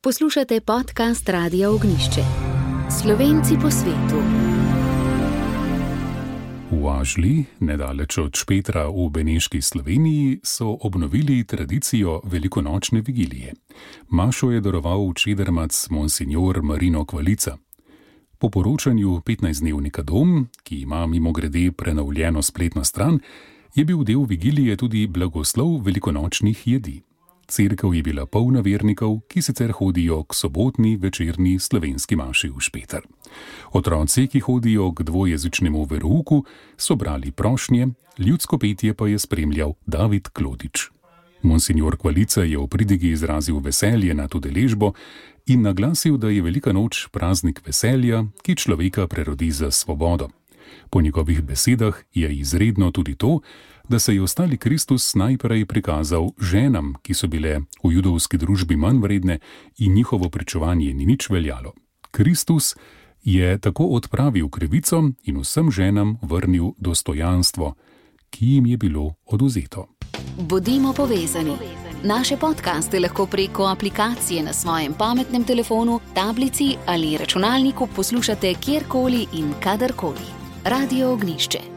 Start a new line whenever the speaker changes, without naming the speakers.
Poslušate podcast Radia Ognjišče. Slovenci po svetu.
V Ažli, nedaleč od Špetra v Beneški Sloveniji, so obnovili tradicijo velikonočne vigilije. Mašo je daroval čedermac monsignor Marino Kvalica. Po poročanju 15-dnevnika Dom, ki ima mimogrede prenovljeno spletno stran, je bil del vigilije tudi blagoslov velikonočnih jedi. Cerkev je bila polna vernikov, ki sicer hodijo k sobotni večerni slovenski maši v Špeter. Otroci, ki hodijo k dvojezičnemu verouku, so brali prošnje, ljudsko petje pa je spremljal David Klodič. Monsignor Kvalica je v pridigi izrazil veselje nad udeležbo in naglasil, da je velika noč praznik veselja, ki človeka prerodi za svobodo. Po njegovih besedah je izredno tudi to, da se je ostali Kristus najprej prikazal ženam, ki so bile v judovski družbi manj vredne in njihovo pričevanje ni nič veljalo. Kristus je tako odpravil krivico in vsem ženam vrnil dostojanstvo, ki jim je bilo odvzeto.
Bodimo povezani. Naše podcaste lahko preko aplikacije na svojem pametnem telefonu, tablici ali računalniku poslušate kjerkoli in kadarkoli. Radio Ognjišče.